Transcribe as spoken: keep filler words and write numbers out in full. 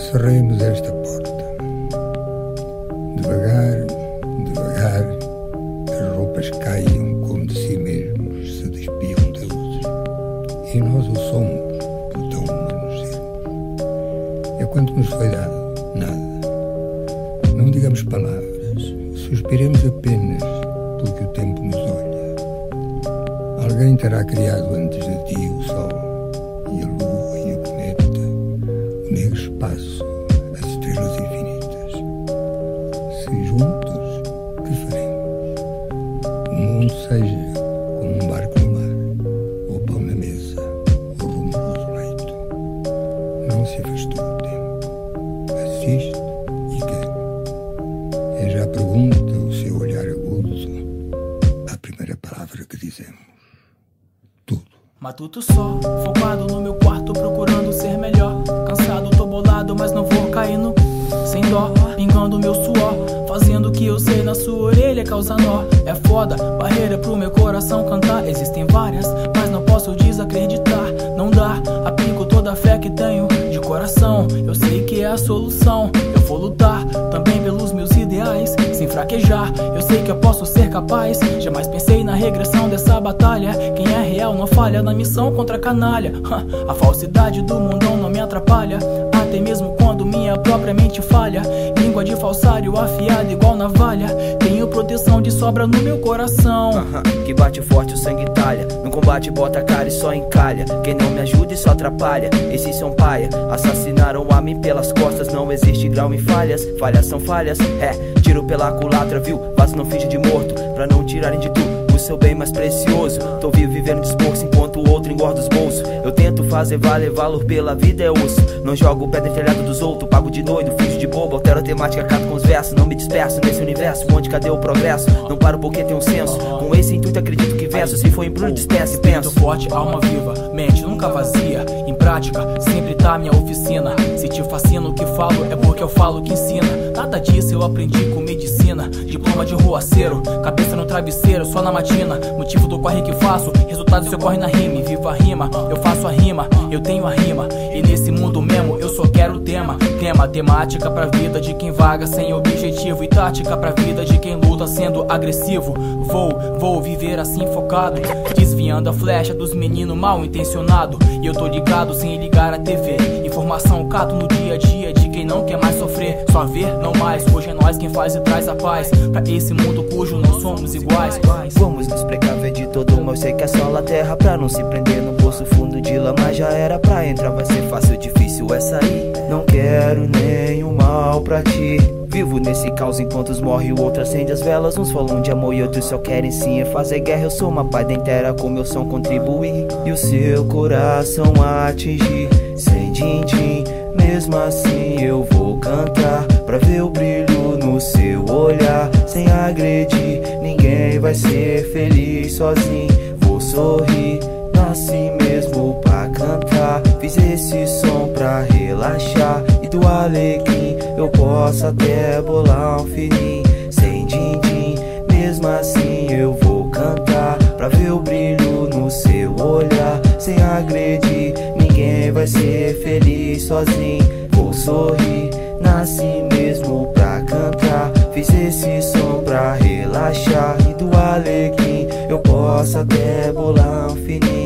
Cerremos esta porta. Devagar, devagar, as roupas caiam como de si mesmos se despiam deuses. E nós o somos, por tão humanos sermos. É quanto nos foi dado, nada. Não digamos palavras, suspiremos apenas porque o tempo nos olha. Alguém terá criado antes de ti o sol, e a lua e o cometa, o negro espaço, as estrelas infinitas. Se juntos, que faremos? O mundo seja como um barco no mar, ou pão na mesa, ou rumoroso leito. Não se afastou o tempo. Assiste e quer. É já a pergunta, o seu olhar agudo, a primeira palavra que dizemos. Tudo. Matuto só, focado no meu quarto, procurando ser melhor. Cansado, tô bolado, mas não vou caindo sem dó, pingando meu suor, fazendo o que eu sei na sua orelha causa nó. É foda, barreira pro meu coração cantar. Existem várias, mas não posso desacreditar. Não dá, aplico toda a fé que tenho de coração. Eu sei que é a solução. Eu vou lutar também pelos meus ideais, sem fraquejar. Eu sei que eu posso ser capaz. Jamais pensei na regressão dessa batalha. Quem é real não falha na missão contra a canalha. A falsidade do mundão não me atrapalha, até mesmo quando minha própria mente falha. Língua de falsário afiada igual navalha. Tenho proteção de sobra no meu coração. uh-huh. Que bate forte, o sangue talha. No combate bota a cara e só encalha. Quem não me ajuda e só atrapalha. Esses são paia, assassinaram a mim pelas costas. Não existe grau em falhas, falhas são falhas. É, tiro pela culatra, viu? Vaso não finge de morto, pra não tirarem de tu o seu bem mais precioso. Tô vivo vivendo disposto enquanto o outro engorda os bolsos. Eu tento fazer valer valor pela vida é osso. Não jogo pedra em telhado dos outros, pago de doido, finge de bobo. Altero a temática, cato com os versos. Não me disperso nesse universo, onde cadê o progresso? Não paro porque tem um senso. Com esse intuito acredito que verso. Se for embrulho disperso e penso. Forte, alma viva, mente nunca vazia. Em prática, sempre tá minha oficina. Se te fascina o que falo, é porque eu falo que ensina. Nada disso eu aprendi com medicina. Diploma de ruaceiro, cabeça no travesseiro, só na matina. Motivo do corre que faço, resultado se ocorre na rima. Viva a rima, eu faço a rima, eu tenho a rima. E nesse mundo mesmo eu só quero o tema. Tema, temática pra vida de quem vaga sem objetivo. E tática pra vida de quem luta sendo agressivo. Vou, vou viver assim focado, desviando a flecha dos meninos mal intencionados. E eu tô ligado sem ligar a T V. Informação cato no dia a dia de quem não quer mais sofrer. Só ver, não mais, hoje é nós quem faz e traz a paz pra esse mundo cujo não somos iguais. Vamos nos precaver de todo mal, sei que é só a terra. Pra não se prender no poço fundo de lama. Já era pra entrar, vai ser fácil, difícil é sair. Não quero nenhum mal pra ti. Vivo nesse caos enquanto uns morrem, o outro acende as velas. Uns falam de amor e outros só querem sim é fazer guerra. Eu sou uma paz inteira com meu som contribuir e o seu coração atingir. Sem din-din, mesmo assim eu vou cantar pra ver o brilho no seu olhar. Sem agredir, ninguém vai ser feliz sozinho. Vou sorrir, nasci mesmo pra cantar. Fiz esse som pra relaxar e do alecrim eu posso até bolar um fininho. Sem din-din, mesmo assim eu vou cantar pra ver o brilho no seu olhar. Sem agredir, ninguém vai ser feliz sozinho. Vou sorrir, nasci mesmo pra cantar. Fiz esse som pra relaxar e do alecrim eu posso até bolar um fininho.